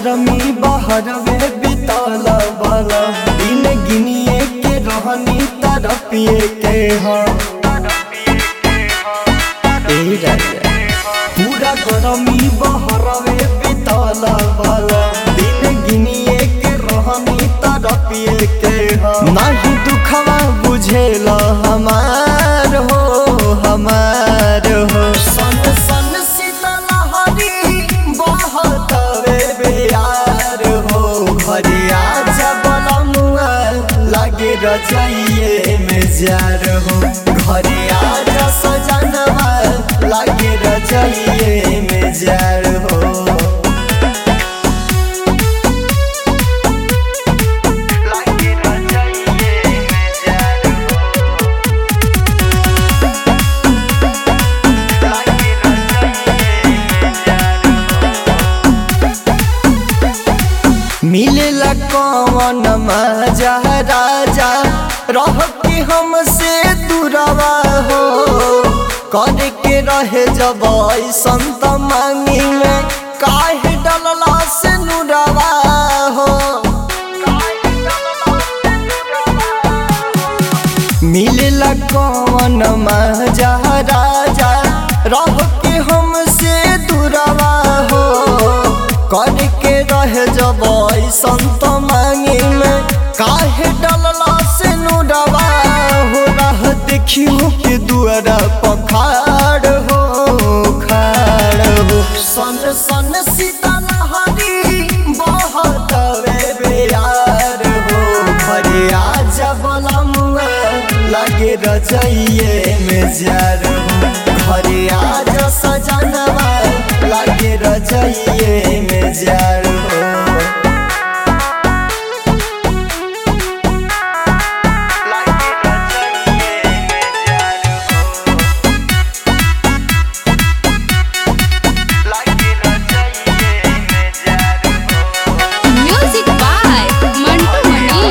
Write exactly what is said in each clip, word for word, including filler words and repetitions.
गरमी बहरवे बितल बाला दिन गिनिए के रहनी तरपिए के हाँ पूरा गरमी बहरवे बितल बाला दिन गिनिए के रहनी तरपिए के हाँ नहीं दुखवा बुझेल हमार हो हमार हो सन सन शीतलहरी बहतवे बेयार हो घरिया जबलमुआ लागे रजाइए में जार हो घरिया सजनवा लागे रजाइए में जार हो मिलेला कौन मजा राजा रह के हमसे दूरवा हो करे के रहे जब संत मांगी में काहे डलला से नुरवा हो मिलेला कौन मजा राजा रह के हमसे दूरवा हो करे के रहे जब संत मांगे में काहे डलला से नुडवा हो रह देखियो के दुआरा पखाड़ हो खाड़ हो सन सन शीतलहरी बहतवे बेयार हो घरिया जबलमुआ लागे रजाइए में जार हो घरिया सजनवा लागे रजाइए में जार हो म्यूजिक बाय मंटू मणि।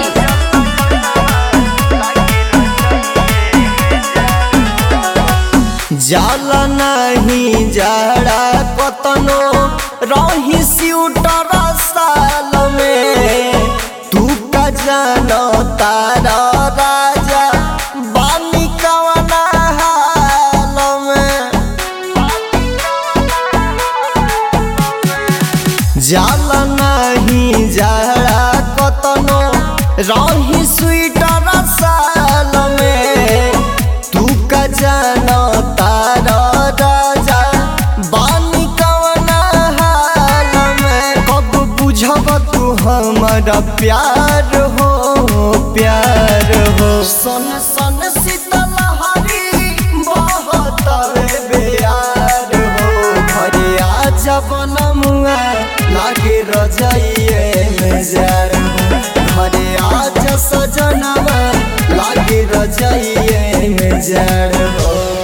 जाला नहीं जाड़ा कतनो रही स्यूटर साल में तू का जानो तारा राजा बानी कवना हाल में जाला नहीं जाड़ा कतनो रही स्वेटर साल में तू का जानो तारा राजा बानी कवना हाल में कब बुझब तू हमारा प्यार हो प्यार हो सन सन शीतलहरी बहतवे बेयार हो घरिया जबलमुआ लागे रजाइए में जार हो घरिया सजनवा लागे रजाइए में जार हो।